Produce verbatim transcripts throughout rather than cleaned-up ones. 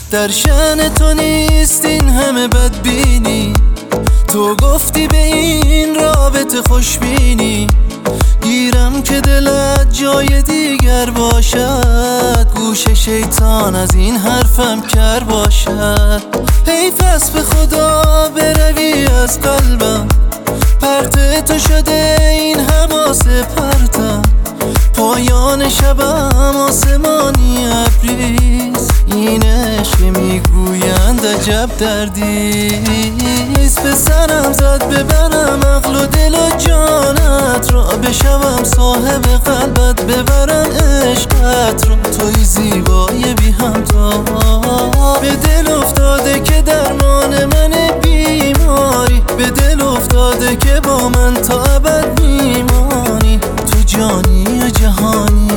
در شأن تو نیست این همه بدبینی. تو گفتی به این رابطه خوشبینی، گیرم که دلت جای دیگر باشد، گوش شیطان از این حرفم کر باشد. حیف است به خدا بروی از قلبم، پرت تو شده این حواس پرتم. پایان شبم آسمانی ابریست، این عشق میگویند عجب دردیست. به سرم زد ببرم عقل و دل و جانت را، بشوم صاحب قلبت ببرم عشقت را. توی زیبای بی همتا، به دل افتاده که درمان من بیماری، به دل افتاده که با من تا ابد میمانی. تو جانی و جهانی.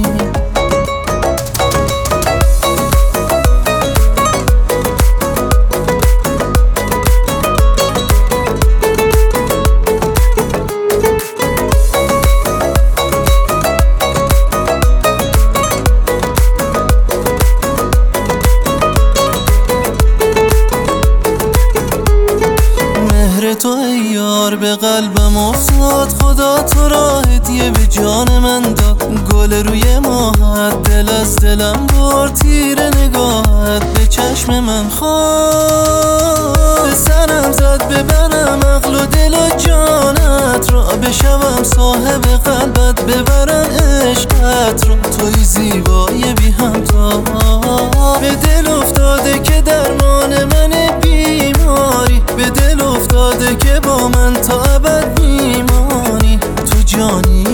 تو ای یار به قلبم افتاد، خدا تو را هدیه به جان من داد. گل روی ماهت دل از دلم برد، تیر نگاهت به چشم من خواست. به سرم زد ببرم عقل و دل و جانت را، بشوم صاحب قلبت ببرم عشقت را. توی زیبای بی همتا، به دل افتاده که درمان من بیماری، به دل افتاده که با من تا ابد میمانی. تو جانی